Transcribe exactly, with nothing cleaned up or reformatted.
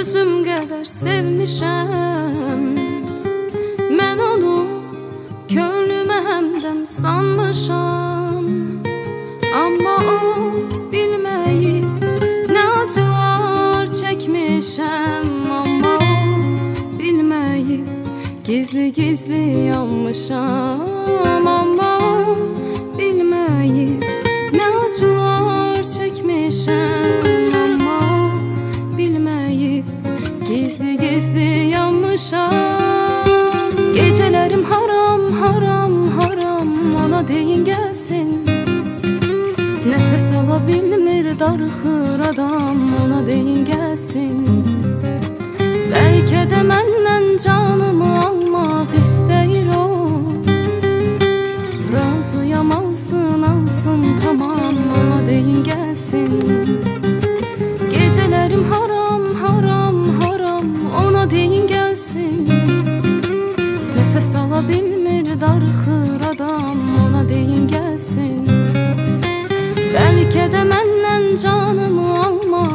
özüm qədər sevmişəm. Mən onu könlümə həmdəm sanmışam. Amma o bilməyib nə acılar çəkmişəm. Amma o bilməyib gizli gizli yanmışam. Amma o bilməyib nə acılar çəkmişəm. Amma o bilməyib gizli gizli yanmışam. Gecələrim haram, haram, haram, ona deyin gəlsin. Nəfəs ala bilmir, darıxır adam, ona deyin gəlsin. Bəlkə də məndən canımı almaq istəyir o. Razıyam alsın, alsın tamam, ona deyin gəlsin. Gecələrim haram, haram, haram, ona deyin gəlsin. Nəfəs ala bilmir, darıxır adam, ona deyin gəlsin. Bəlkə də məndən canımı almaq